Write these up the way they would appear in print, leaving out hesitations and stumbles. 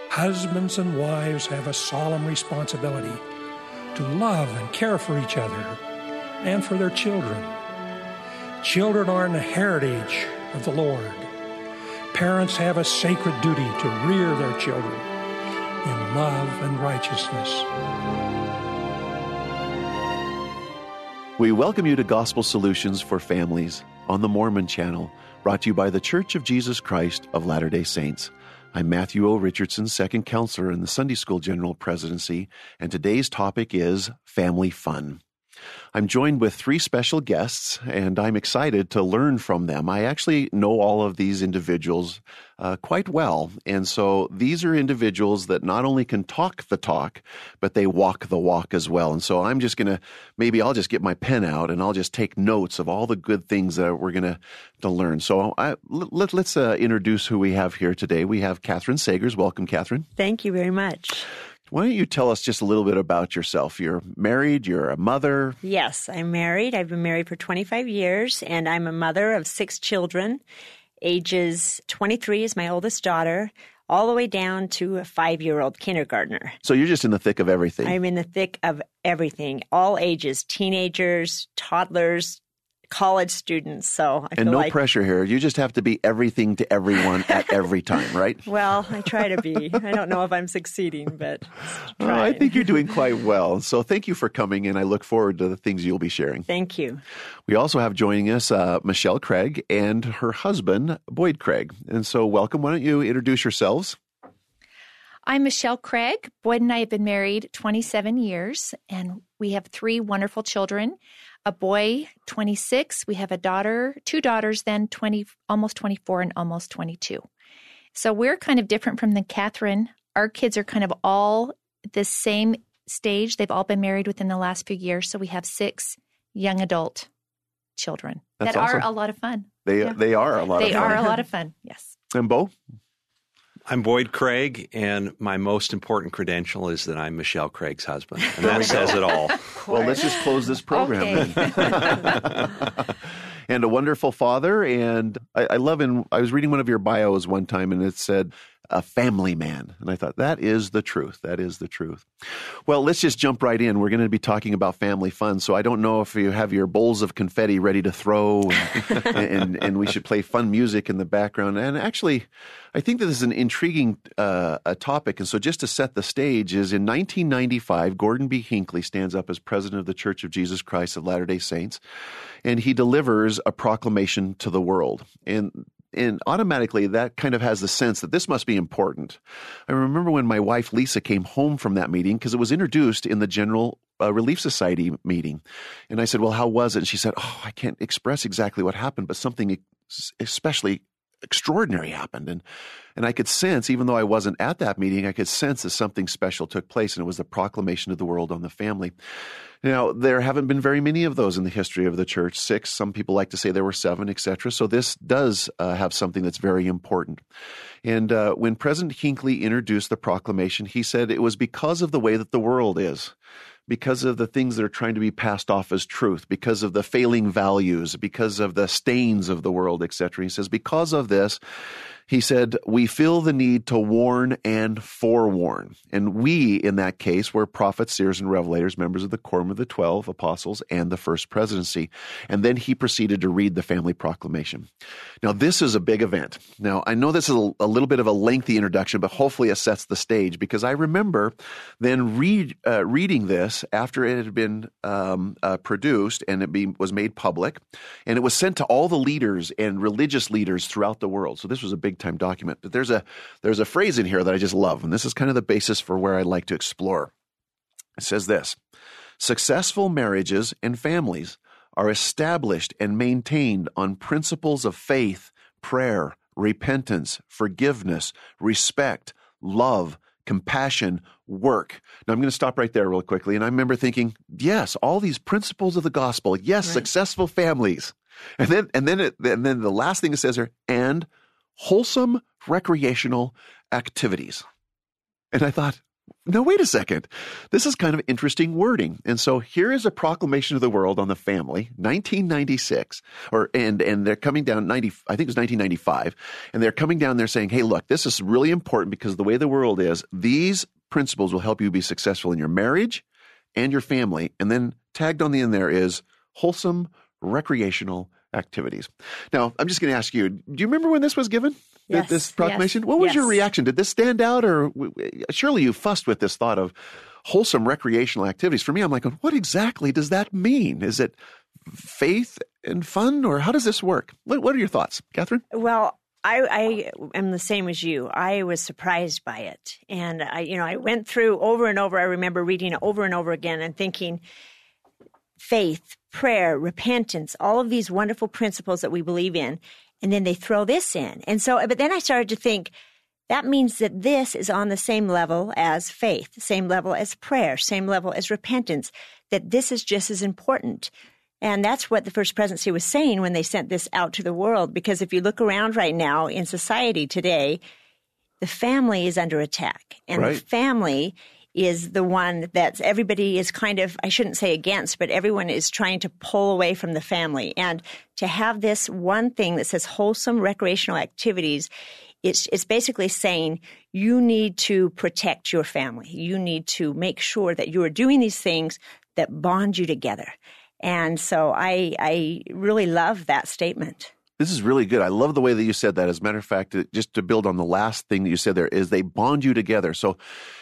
Husbands and wives have a solemn responsibility to love and care for each other and for their children. Children are the heritage of the Lord. Parents have a sacred duty to rear their children in love and righteousness. We welcome you to Gospel Solutions for Families on the Mormon Channel, brought to you by the Church of Jesus Christ of Latter-day Saints. I'm Matthew O. Richardson, second counselor in the Sunday School General Presidency, and today's topic is family fun. I'm joined with three special guests, and I'm excited to learn from them. I actually know all of these individuals quite well, and so these are individuals that not only can talk the talk, but they walk the walk as well. And so I'm just going to, maybe I'll just get my pen out and I'll just take notes of all the good things that we're going to learn. So let's introduce who we have here today. We have Catherine Sagers. Welcome, Catherine. Thank you very much. Why don't you tell us just a little bit about yourself? You're married, you're a mother. Yes, I'm married. I've been married for 25 years, and I'm a mother of 6 children. Ages 23 is my oldest daughter, all the way down to a 5-year-old kindergartner. So you're just in the thick of everything. I'm in the thick of everything, all ages, teenagers, toddlers, college students. So I feel no pressure here. You just have to be everything to everyone at every time, right? Well, I try to be. I don't know if I'm succeeding, but I think you're doing quite well. So thank you for coming, and I look forward to the things you'll be sharing. Thank you. We also have joining us Michelle Craig and her husband, Boyd Craig. And so welcome. Why don't you introduce yourselves? I'm Michelle Craig. Boyd and I have been married 27 years, and we have 3 wonderful children. A boy, 26. We have a daughter, 2 daughters, then 20, almost 24 and almost 22. So we're kind of different from the Catherine. Our kids are kind of all the same stage. They've all been married within the last few years. So we have 6 young adult children that awesome. Are a lot of fun. They are a lot of fun. They are a lot of fun, yes. And Bo? I'm Boyd Craig, and my most important credential is that I'm Michelle Craig's husband. And that says it all. Well, let's just close this program then. And a wonderful father, and I love him. I was reading one of your bios one time, and it said, a family man. And I thought, that is the truth. That is the truth. Well, let's just jump right in. We're going to be talking about family fun. So I don't know if you have your bowls of confetti ready to throw, and we should play fun music in the background. And actually, I think that this is an intriguing topic. And so just to set the stage is in 1995, Gordon B. Hinckley stands up as president of the Church of Jesus Christ of Latter-day Saints, and he delivers a proclamation to the world. And automatically, that kind of has the sense that this must be important. I remember when my wife, Lisa, came home from that meeting because it was introduced in the General Relief Society meeting. And I said, well, how was it? And she said, I can't express exactly what happened, but something especially extraordinary happened. And I could sense, even though I wasn't at that meeting, I could sense that something special took place, and it was the proclamation of the world on the family. Now, there haven't been very many of those in the history of the church, 6. Some people like to say there were 7, etc. So this does have something that's very important. And when President Hinckley introduced the proclamation, he said it was because of the way that the world is, because of the things that are trying to be passed off as truth, because of the failing values, because of the stains of the world, etc. He says, because of this, he said, we feel the need to warn and forewarn. And we, in that case, were prophets, seers, and revelators, members of the Quorum of the 12 Apostles and the First Presidency. And then he proceeded to read the family proclamation. Now, this is a big event. Now, I know this is a little bit of a lengthy introduction, but hopefully it sets the stage, because I remember then reading this after it had been produced and it was made public, and it was sent to all the leaders and religious leaders throughout the world. So this was a big-time document. But there's a phrase in here that I just love, and this is kind of the basis for where I'd like to explore. It says this: successful marriages and families are established and maintained on principles of faith, prayer, repentance, forgiveness, respect, love, compassion, work. Now, I'm going to stop right there real quickly. And I remember thinking, yes, all these principles of the gospel, yes, right. Successful families. And then the last thing it says here, and wholesome recreational activities. And I thought, no, wait a second. This is kind of interesting wording. And so here is a proclamation to the world on the family, 1996, and they're coming down I think it was 1995, and they're coming down there saying, hey, look, this is really important because the way the world is, these principles will help you be successful in your marriage and your family. And then tagged on the end there is wholesome recreational activities. Now, I'm just going to ask you, do you remember when this was given? Yes, this proclamation? yes, What was yes. your reaction? Did this stand out? Or surely you fussed with this thought of wholesome recreational activities. For me, I'm like, what exactly does that mean? Is it faith and fun, or how does this work? What are your thoughts, Catherine? Well, I am the same as you. I was surprised by it. And I went through over and over. I remember reading it over and over again and thinking, faith, prayer, repentance, all of these wonderful principles that we believe in. And then they throw this in. And so, but then I started to think, that means that this is on the same level as faith, same level as prayer, same level as repentance, that this is just as important. And that's what the First Presidency was saying when they sent this out to the world. Because if you look around right now in society today, the family is under attack. And right. The family is the one that everybody is kind of, I shouldn't say against, but everyone is trying to pull away from the family. And to have this one thing that says wholesome recreational activities, it's basically saying you need to protect your family. You need to make sure that you are doing these things that bond you together. And so I really love that statement. This is really good. I love the way that you said that. As a matter of fact, just to build on the last thing that you said there, is they bond you together. So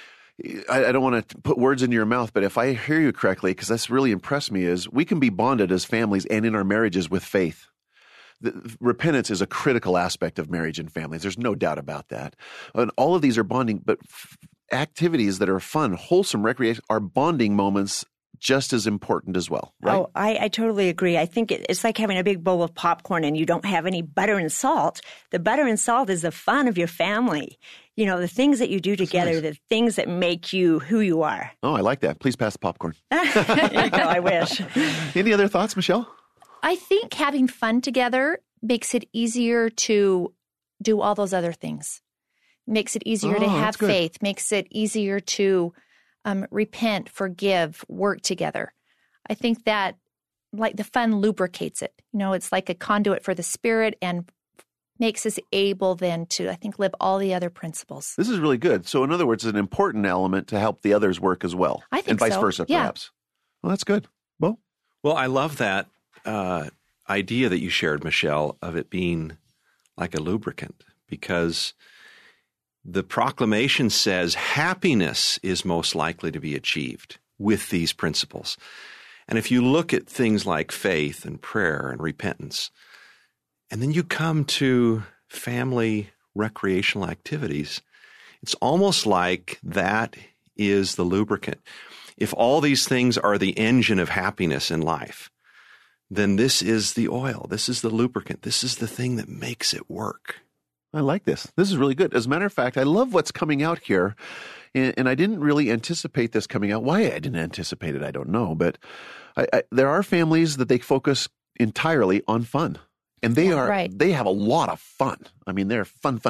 I don't want to put words into your mouth, but if I hear you correctly, because that's really impressed me, is we can be bonded as families and in our marriages with faith. Repentance is a critical aspect of marriage and families. There's no doubt about that. And all of these are bonding, but activities that are fun, wholesome recreation are bonding moments just as important as well, right? Oh, I totally agree. I think it's like having a big bowl of popcorn and you don't have any butter and salt. The butter and salt is the fun of your family. You know, the things that you do together, nice. The things that make you who you are. Oh, I like that. Please pass the popcorn. There you go. I wish. Any other thoughts, Michelle? I think having fun together makes it easier to do all those other things. Makes it easier to have faith. Makes it easier to repent, forgive, work together. I think that, like, the fun lubricates it. You know, it's like a conduit for the Spirit and makes us able then to, I think, live all the other principles. This is really good. So in other words, it's an important element to help the others work as well. I think and vice so. versa, Yeah. perhaps. Well, that's good. Well, I love that idea that you shared, Michelle, of it being like a lubricant, because the proclamation says happiness is most likely to be achieved with these principles. And if you look at things like faith and prayer and repentance, and then you come to family recreational activities, it's almost like that is the lubricant. If all these things are the engine of happiness in life, then this is the oil. This is the lubricant. This is the thing that makes it work. I like this. This is really good. As a matter of fact, I love what's coming out here. And I didn't really anticipate this coming out. Why I didn't anticipate it, I don't know. But there are families that they focus entirely on fun. And they have a lot of fun. I mean, they're fun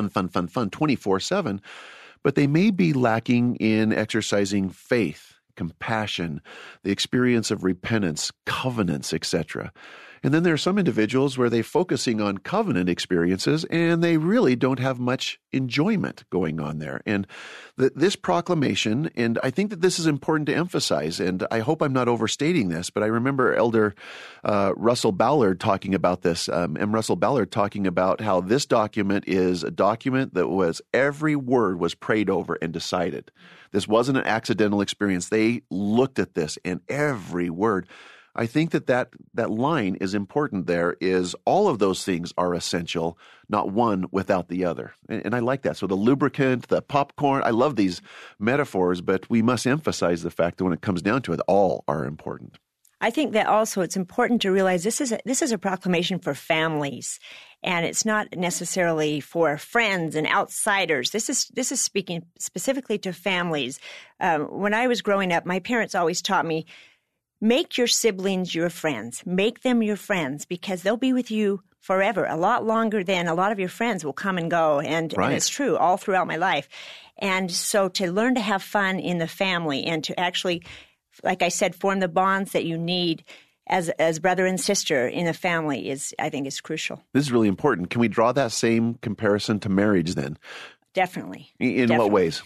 24/7. But they may be lacking in exercising faith, compassion, the experience of repentance, covenants, etc. And then there are some individuals where they're focusing on covenant experiences and they really don't have much enjoyment going on there. And this proclamation, and I think that this is important to emphasize, and I hope I'm not overstating this, but I remember Elder Russell Ballard talking about this, M. Russell Ballard talking about how this document is a document that was, every word was prayed over and decided. This wasn't an accidental experience. They looked at this and every word. I think that line is important there, is all of those things are essential, not one without the other. And I like that. So the lubricant, the popcorn, I love these metaphors, but we must emphasize the fact that when it comes down to it, all are important. I think that also it's important to realize this is a proclamation for families, and it's not necessarily for friends and outsiders. This is speaking specifically to families. When I was growing up, my parents always taught me, make your siblings your friends. Make them your friends because they'll be with you forever, a lot longer than a lot of your friends will come and go. And it's true all throughout my life. And so to learn to have fun in the family and to actually, like I said, form the bonds that you need as brother and sister in a family I think is crucial. This is really important. Can we draw that same comparison to marriage then? Definitely. In what ways?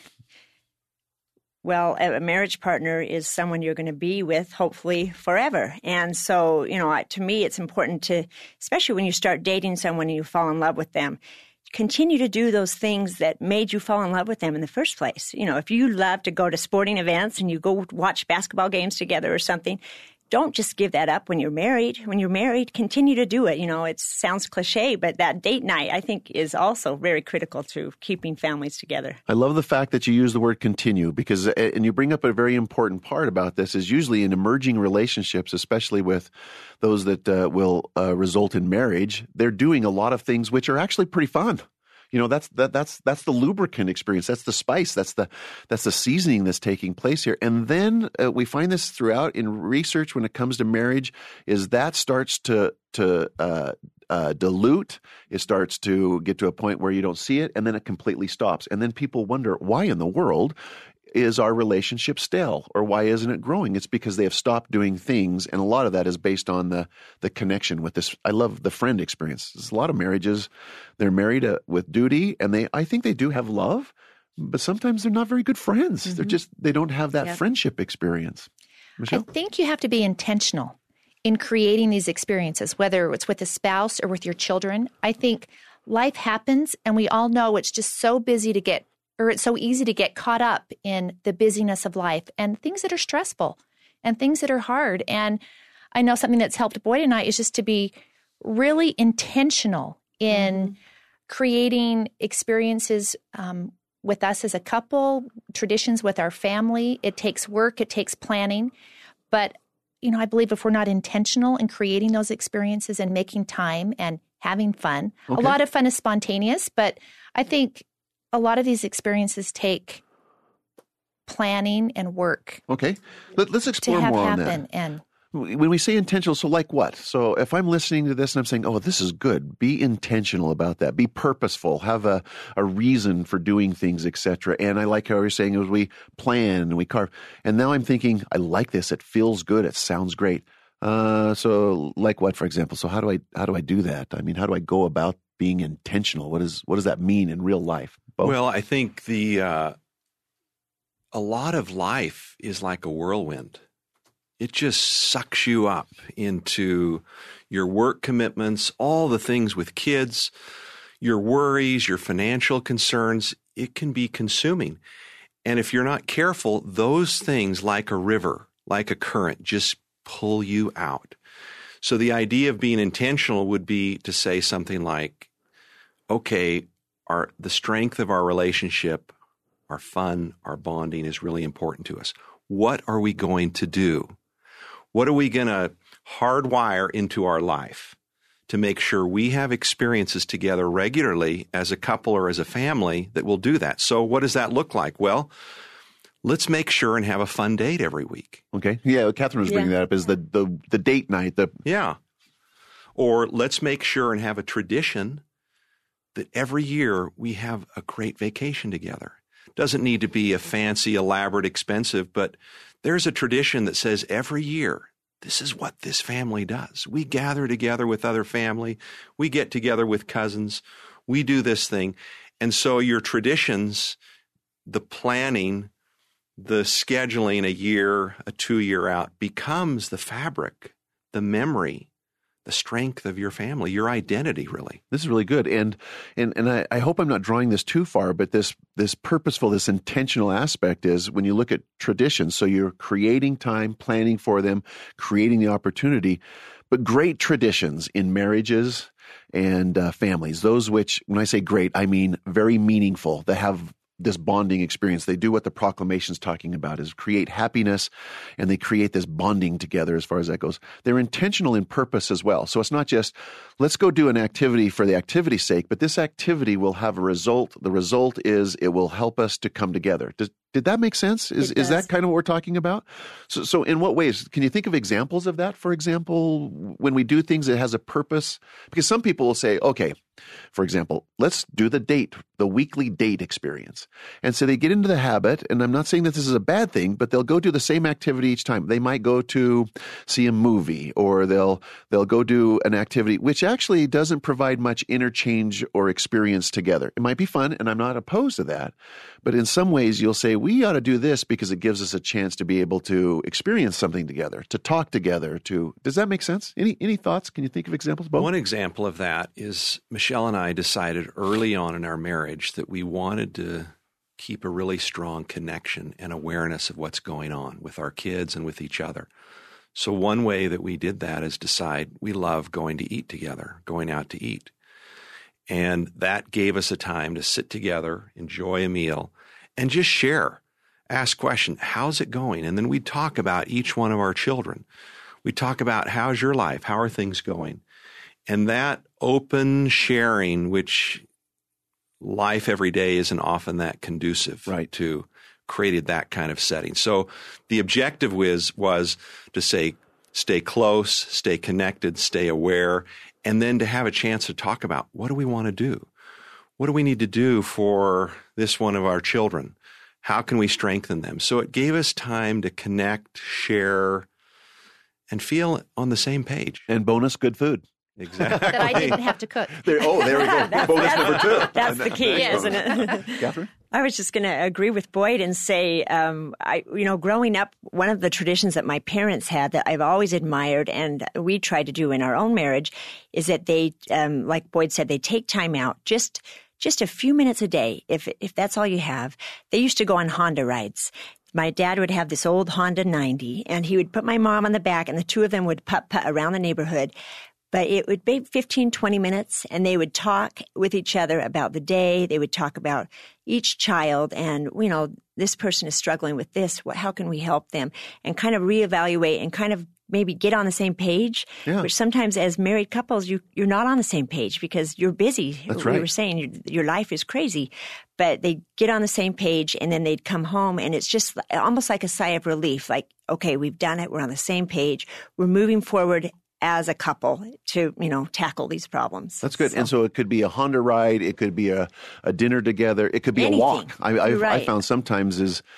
Well, a marriage partner is someone you're going to be with, hopefully, forever. And so, to me, it's important to, especially when you start dating someone and you fall in love with them, continue to do those things that made you fall in love with them in the first place. If you love to go to sporting events and you go watch basketball games together or something, don't just give that up when you're married. When you're married, continue to do it. It sounds cliche, but that date night, I think, is also very critical to keeping families together. I love the fact that you use the word continue because, and you bring up a very important part about this, is usually in emerging relationships, especially with those that will result in marriage, they're doing a lot of things which are actually pretty fun. That's the lubricant experience. That's the spice. That's the seasoning that's taking place here. And then we find this throughout in research when it comes to marriage, is that starts to dilute. It starts to get to a point where you don't see it, and then it completely stops. And then people wonder, why in the world is our relationship stale, or why isn't it growing? It's because they have stopped doing things, and a lot of that is based on the connection with this. I love the friend experience. There's a lot of marriages, they're married with duty, and I think they do have love, but sometimes they're not very good friends. Mm-hmm. They don't have that friendship experience. Michelle? I think you have to be intentional in creating these experiences, whether it's with a spouse or with your children. I think life happens, and we all know it's just so busy it's so easy to get caught up in the busyness of life and things that are stressful and things that are hard. And I know something that's helped Boyd and I is just to be really intentional in creating experiences with us as a couple, traditions with our family. It takes work, it takes planning. But, I believe if we're not intentional in creating those experiences and making time and having fun, a lot of fun is spontaneous, but I think a lot of these experiences take planning and work. Okay. Let's explore more on that. And when we say intentional, so like what? So if I'm listening to this and I'm saying, oh, this is good, be intentional about that. Be purposeful. Have a reason for doing things, etc. And I like how you're saying as we plan and we carve. And now I'm thinking, I like this. It feels good. It sounds great. So like what, for example? So how do I do that? I mean, how do I go about being intentional? What does that mean in real life? Bo? Well, I think a lot of life is like a whirlwind. It just sucks you up into your work commitments, all the things with kids, your worries, your financial concerns. It can be consuming. And if you're not careful, those things, like a river, like a current, just pull you out. So the idea of being intentional would be to say something like, okay, the strength of our relationship, our fun, our bonding is really important to us. What are we going to do? What are we going to hardwire into our life to make sure we have experiences together regularly as a couple or as a family that will do that? So what does that look like? Well, let's make sure and have a fun date every week. Okay. Yeah, Catherine was bringing that up, is the date night. Yeah. Or let's make sure and have a tradition that every year we have a great vacation together. Doesn't need to be a fancy, elaborate, expensive, but there's a tradition that says every year, this is what this family does. We gather together with other family. We get together with cousins. We do this thing. And so your traditions, the planning, the scheduling a year, a 2-year out becomes the fabric, the memory, the strength of your family, your identity, really. This is really good. And I hope I'm not drawing this too far, but this purposeful, this intentional aspect is when you look at traditions, so you're creating time, planning for them, creating the opportunity, but great traditions in marriages and families, those which, when I say great, I mean very meaningful, that have this bonding experience. They do what the proclamation's talking about, is create happiness, and they create this bonding together as far as that goes. They're intentional in purpose as well. So it's not just, let's go do an activity for the activity's sake, but this activity will have a result. The result is it will help us to come together. Did that make sense? Is that kind of what we're talking about? So in what ways? Can you think of examples of that? For example, when we do things that has a purpose? Because some people will say, okay, for example, let's do the weekly date experience. And so they get into the habit, and I'm not saying that this is a bad thing, but they'll go do the same activity each time. They might go to see a movie, or they'll go do an activity which actually doesn't provide much interchange or experience together. It might be fun, and I'm not opposed to that. But in some ways, you'll say, we ought to do this because it gives us a chance to be able to experience something together, to talk together. Does that make sense? Any thoughts? Can you think of examples, Bo? One example of that is Michelle and I decided early on in our marriage that we wanted to keep a really strong connection and awareness of what's going on with our kids and with each other. So one way that we did that is decide we love going to eat together, going out to eat. And that gave us a time to sit together, enjoy a meal, and just share, ask questions, how's it going? And then we'd talk about each one of our children. We'd talk about, how's your life? How are things going? And that open sharing, which life every day isn't often that conducive to, created that kind of setting. So the objective was to say, stay close, stay connected, stay aware, and then to have a chance to talk about, what do we want to do? What do we need to do for this one of our children? How can we strengthen them? So it gave us time to connect, share, and feel on the same page. And bonus, good food. Exactly. That I didn't have to cook. There we go. Bonus number 2. That's the key, isn't it? Catherine? I was just going to agree with Boyd and say, growing up, one of the traditions that my parents had that I've always admired and we try to do in our own marriage is that they, like Boyd said, they take time out, just a few minutes a day, if that's all you have. They used to go on Honda rides. My dad would have this old Honda 90, and he would put my mom on the back, and the two of them would putt-putt around the neighborhood. But it would be 15, 20 minutes, and they would talk with each other about the day. They would talk about each child and, this person is struggling with this. How can we help them? And kind of reevaluate and kind of maybe get on the same page, which sometimes as married couples, you're not on the same page because you're busy. That's right. We were saying your life is crazy. But they get on the same page, and then they'd come home, and it's just almost like a sigh of relief. Like, okay, we've done it. We're on the same page. We're moving forward as a couple to, tackle these problems. That's good. And so it could be a Honda ride. It could be a dinner together. It could be anything. A walk. I found sometimes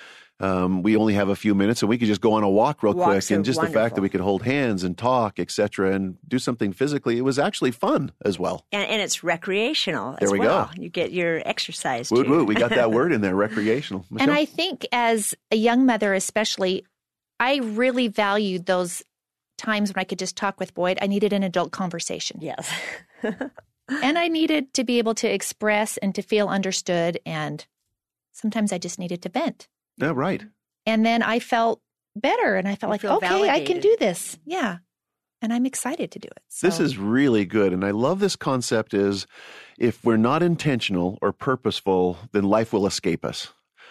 we only have a few minutes and we could just go on a walk real quick. And just the fact that we could hold hands and talk, et cetera, and do something physically, it was actually fun as well. And it's recreational as well. There we go. You get your exercise too. Woo. We got that word in there, recreational. Michelle? And I think as a young mother especially, I really valued those times when I could just talk with Boyd. I needed an adult conversation. Yes. And I needed to be able to express and to feel understood. And sometimes I just needed to vent. Yeah, right. And then I felt better. And I felt like, okay, validated. I can do this. Yeah. And I'm excited to do it. So. This is really good. And I love this concept is if we're not intentional or purposeful, then life will escape us.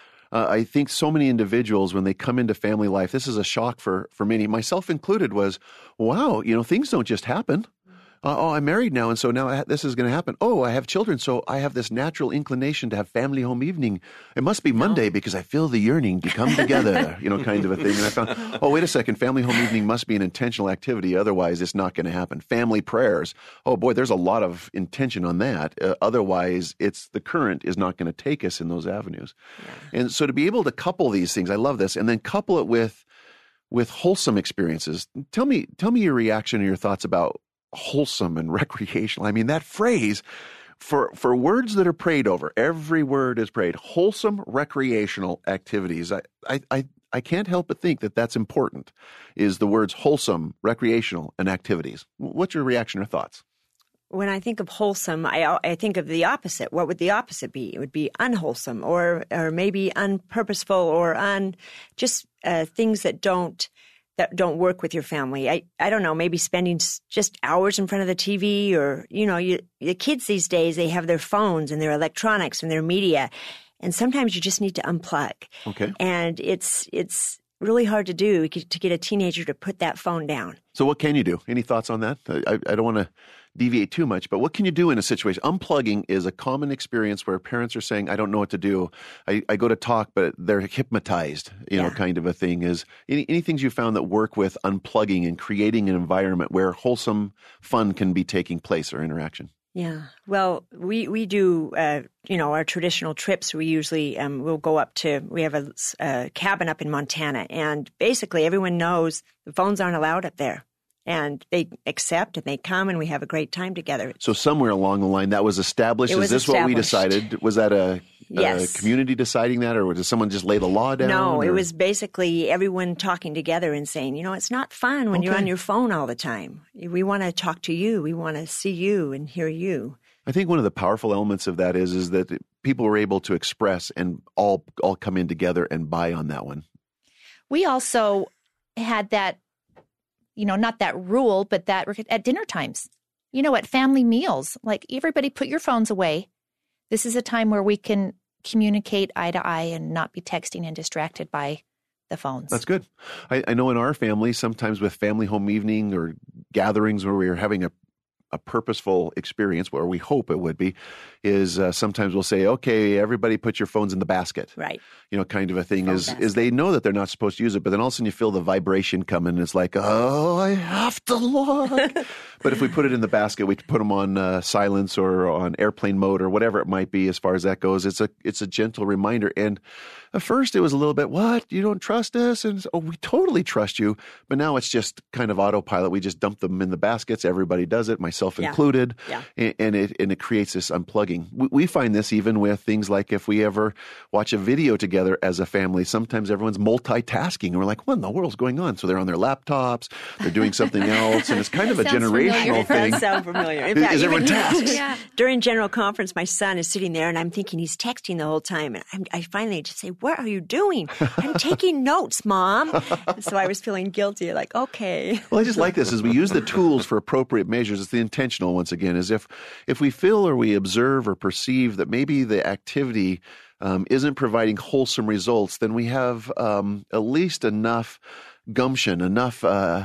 I think so many individuals, when they come into family life, this is a shock for many, myself included, was, wow, things don't just happen. I'm married now, and so now this is going to happen. Oh, I have children, so I have this natural inclination to have family home evening. It must be Monday because I feel the yearning to come together, kind of a thing. And I found, oh, wait a second, family home evening must be an intentional activity. Otherwise, it's not going to happen. Family prayers. Oh, boy, there's a lot of intention on that. Otherwise, the current is not going to take us in those avenues. Yeah. And so to be able to couple these things, I love this, and then couple it with wholesome experiences. Tell me your reaction and your thoughts about wholesome and recreational. I mean, that phrase for words that are prayed over, every word is prayed. Wholesome recreational activities. I can't help but think that that's important, is the words wholesome, recreational, and activities. What's your reaction or thoughts? When I think of wholesome, I think of the opposite. What would the opposite be? It would be unwholesome or maybe unpurposeful or just things that don't work with your family. I don't know, maybe spending just hours in front of the TV or, the kids these days, they have their phones and their electronics and their media. And sometimes you just need to unplug. Okay. And it's really hard to do to get a teenager to put that phone down. So what can you do? Any thoughts on that? I don't want to deviate too much, but what can you do in a situation? Unplugging is a common experience where parents are saying, I don't know what to do. I go to talk, but they're hypnotized, kind of a thing. Is any things you found that work with unplugging and creating an environment where wholesome fun can be taking place or interaction? Yeah. Well, we do, our traditional trips. We usually we'll go up to, we have a cabin up in Montana, and basically everyone knows the phones aren't allowed up there. And they accept and they come and we have a great time together. So somewhere along the line that was established. Is this what we decided? Was that a community deciding that, or did someone just lay the law down? No, it was basically everyone talking together and saying, it's not fun when you're on your phone all the time. We want to talk to you. We want to see you and hear you. I think one of the powerful elements of that is that people were able to express and all come in together and buy on that one. We also had that, not that rule, but that at dinner times, at family meals, like everybody put your phones away. This is a time where we can communicate eye to eye and not be texting and distracted by the phones. That's good. I know in our family, sometimes with family home evening or gatherings where we are having a purposeful experience, where we hope it would be, is sometimes we'll say, okay, everybody put your phones in the basket. Right. Kind of a thing is they know that they're not supposed to use it, but then all of a sudden you feel the vibration come in and it's like, oh, I have to look. But if we put it in the basket, we can put them on silence or on airplane mode or whatever it might be as far as that goes. It's a gentle reminder. And at first it was a little bit, what? You don't trust us? And we totally trust you. But now it's just kind of autopilot. We just dump them in the baskets. Everybody does it, myself included. Yeah. And it creates this unplugging. We find this even with things like if we ever watch a video together as a family, sometimes everyone's multitasking. And we're like, what in the world's going on? So they're on their laptops, they're doing something else. And it's kind of a generational thing. That sounds familiar. In fact, is everyone tasks? Yeah. During General Conference, my son is sitting there and I'm thinking he's texting the whole time. And I finally just say, what are you doing? I'm taking notes, Mom. So I was feeling guilty, like, okay. Well, I just like this as we use the tools for appropriate measures. It's the intentional, once again, is if we feel or we observe or perceive that maybe the activity isn't providing wholesome results, then we have at least enough gumption, enough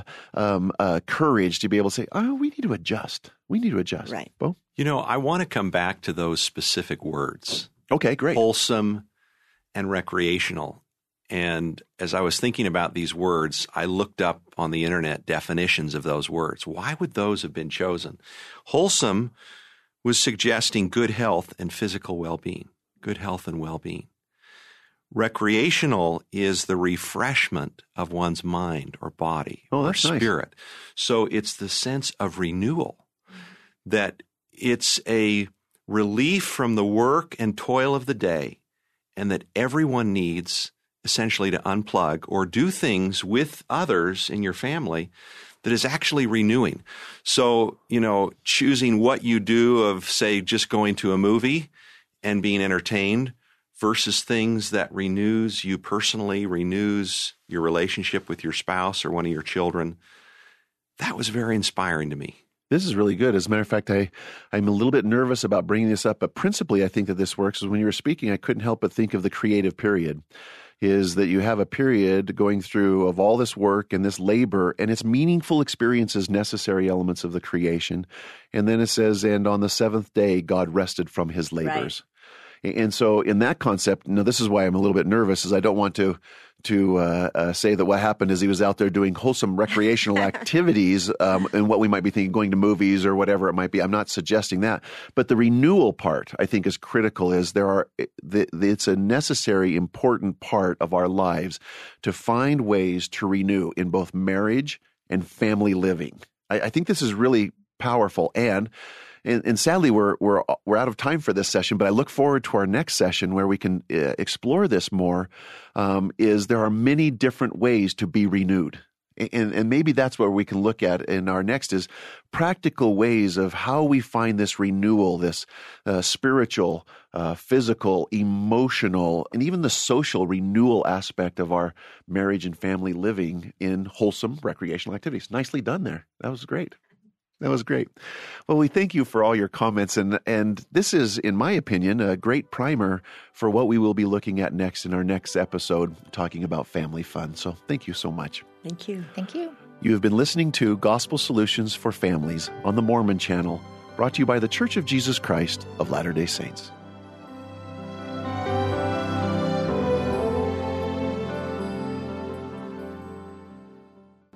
courage to be able to say, oh, we need to adjust. We need to adjust. Right. Bo? I want to come back to those specific words. Okay, great. Wholesome and recreational. And as I was thinking about these words, I looked up on the internet definitions of those words. Why would those have been chosen? Wholesome was suggesting good health and physical well-being. Good health and well-being. Recreational is the refreshment of one's mind or body or spirit. Nice. So it's the sense of renewal, that it's a relief from the work and toil of the day, and that everyone needs essentially to unplug or do things with others in your family that is actually renewing. So, choosing what you do of, say, just going to a movie and being entertained versus things that renews you personally, renews your relationship with your spouse or one of your children. That was very inspiring to me. This is really good. As a matter of fact, I'm a little bit nervous about bringing this up, but principally I think that this works. Is when you were speaking, I couldn't help but think of the creative period. Is that you have a period going through of all this work and this labor and its meaningful experiences, necessary elements of the creation. And then it says, and on the seventh day, God rested from his labors. Right. And so in that concept, this is why I'm a little bit nervous, is I don't want to say that what happened is he was out there doing wholesome recreational activities and what we might be thinking, going to movies or whatever it might be. I'm not suggesting that. But the renewal part, I think, is critical, is it's a necessary, important part of our lives to find ways to renew in both marriage and family living. I think this is really powerful. And sadly, we're out of time for this session, but I look forward to our next session where we can explore this more. Is there are many different ways to be renewed. And maybe that's where we can look at in our next is practical ways of how we find this renewal, this spiritual, physical, emotional, and even the social renewal aspect of our marriage and family living in wholesome recreational activities. Nicely done there. That was great. That was great. Well, we thank you for all your comments. And this is, in my opinion, a great primer for what we will be looking at next in our next episode, talking about family fun. So thank you so much. Thank you. Thank you. You have been listening to Gospel Solutions for Families on the Mormon Channel, brought to you by The Church of Jesus Christ of Latter-day Saints.